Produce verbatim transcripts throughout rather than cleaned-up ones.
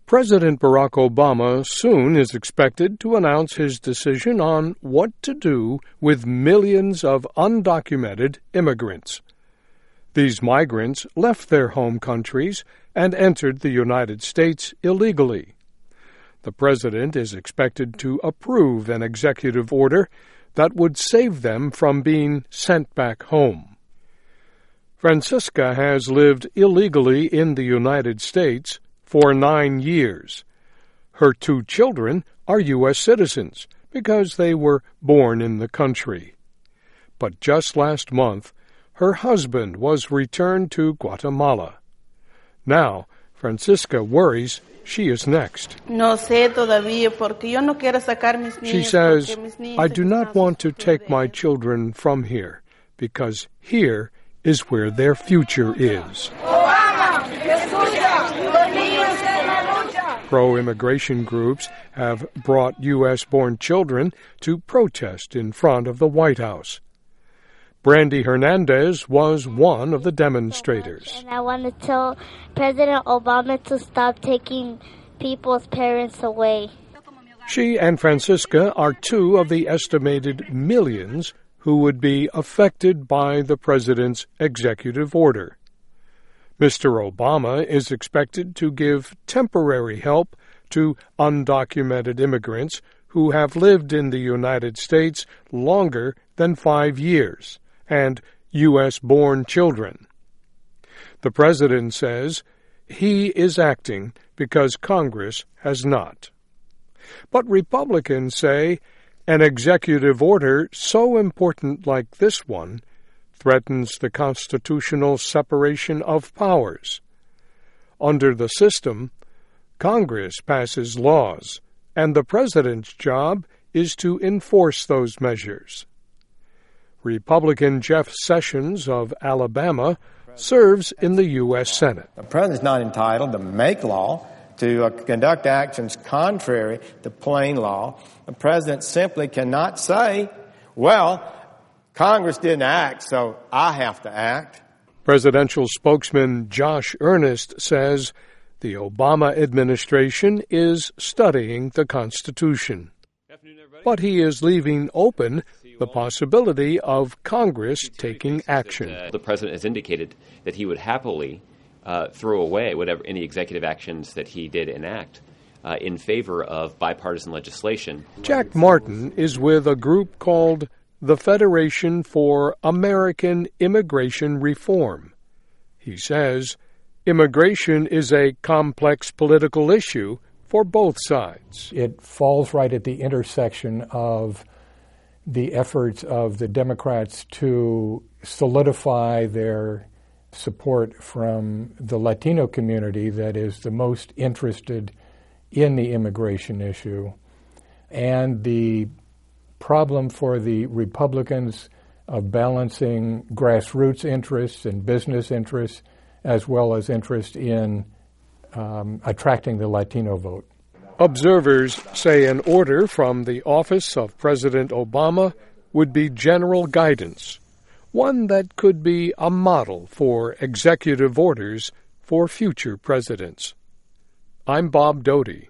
President Barack Obama soon is expected to announce his decision on what to do with millions of undocumented immigrants. These migrants left their home countries and entered the United States illegally. The president is expected to approve an executive order that would save them from being sent back home. Francisca has lived illegally in the United States for nine years. Her two children are U S citizens because they were born in the country. But just last month, her husband was returned to Guatemala. Now, Francisca worries she is next. She says, I do not want to take my children from here because here is where their future is. Pro-immigration groups have brought U S-born children to protest in front of the White House. Brandy Hernandez was one of the demonstrators. And I want to tell President Obama to stop taking people's parents away. She and Francisca are two of the estimated millions who would be affected by the president's executive order. Mister Obama is expected to give temporary help to undocumented immigrants who have lived in the United States longer than five years, and U S-born children. The president says he is acting because Congress has not. But Republicans say an executive order so important like this one threatens the constitutional separation of powers. Under the system, Congress passes laws, and the president's job is to enforce those measures. Republican Jeff Sessions of Alabama serves in the U S Senate. The president is not entitled to make law, to uh, conduct actions contrary to plain law. The president simply cannot say, well, Congress didn't act, so I have to act. Presidential spokesman Josh Earnest says the Obama administration is studying the Constitution. But he is leaving open the possibility of Congress taking action. That, uh, the president has indicated that he would happily uh, throw away whatever any executive actions that he did enact uh, in favor of bipartisan legislation. Jack Martin is with a group called the Federation for American Immigration Reform. He says immigration is a complex political issue for both sides. It falls right at the intersection of the efforts of the Democrats to solidify their support from the Latino community that is the most interested in the immigration issue, and the problem for the Republicans of balancing grassroots interests and business interests as well as interest in um, attracting the Latino vote. Observers say an order from the office of President Obama would be general guidance, one that could be a model for executive orders for future presidents. I'm Bob Doty.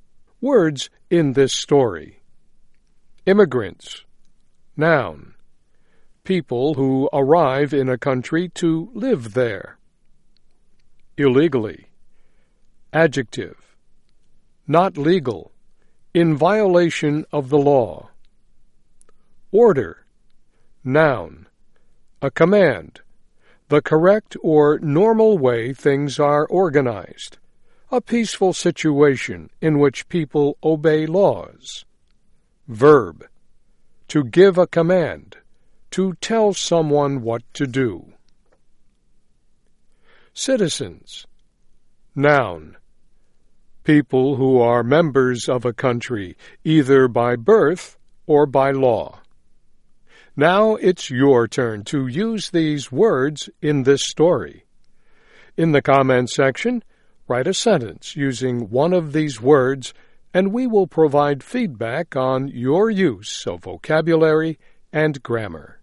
Words in this story. Immigrants. Noun. People who arrive in a country to live there. Illegally. Adjective. Not legal. In violation of the law. Order. Noun. A command. The correct or normal way things are organized. A peaceful situation in which people obey laws. Verb. To give a command. To tell someone what to do. Citizens. Noun. People who are members of a country, either by birth or by law. Now it's your turn to use these words in this story. In the comments section, write a sentence using one of these words, and we will provide feedback on your use of vocabulary and grammar.